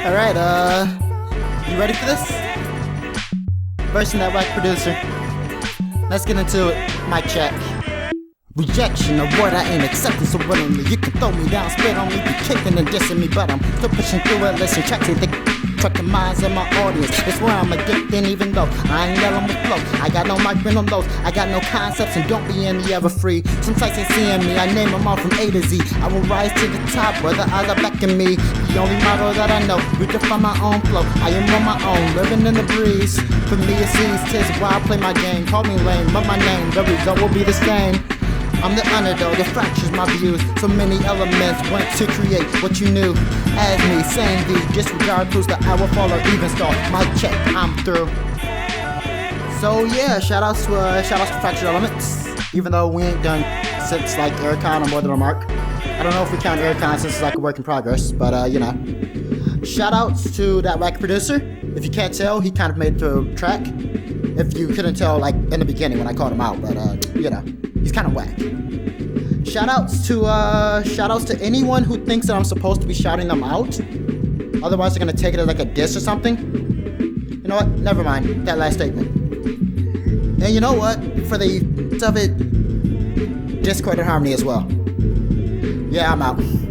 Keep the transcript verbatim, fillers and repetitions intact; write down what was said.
Alright, uh, you ready for this? Version that whack producer. Let's get into it. Mic check. Rejection of what I ain't accepting so willingly. You can throw me down, spit on me, be kicking and dissing me, but I'm still pushing through it. Listen, check it, track the minds of my audience. It's where I'm addicted, even though I ain't yelling with flow. I got no mic on those, I got no concepts, and don't be any ever free. Some sites ain't seeing me, I name them all from A to Z. I will rise to the top, whether eyes are backing me. The only motto that I know, redefine my own flow. I am on my own, living in the breeze. For me it's easy, tis why I play my game. Call me lame, but my name, the result will be the same. I'm the underdog, it fractures my views. So many elements went to create what you knew. As me, saying the disregard proves that I will follow even star. My check, I'm through. So yeah, shout outs to uh, shout outs to Fractured Elements. Even though we ain't done since like Aircon or More Than a Mark. I don't know if we count Aircon since it's like a work in progress, but uh, you know. Shout outs to that whack producer. If you can't tell, he kind of made the track. If you couldn't tell, like in the beginning when I called him out, but uh, you know, he's kind of whack. Shoutouts to uh, shoutouts to anyone who thinks that I'm supposed to be shouting them out. Otherwise, they're gonna take it as like a diss or something. You know what? Never mind that last statement. And you know what? For the of it, Discord and Harmony as well. Yeah, I'm out.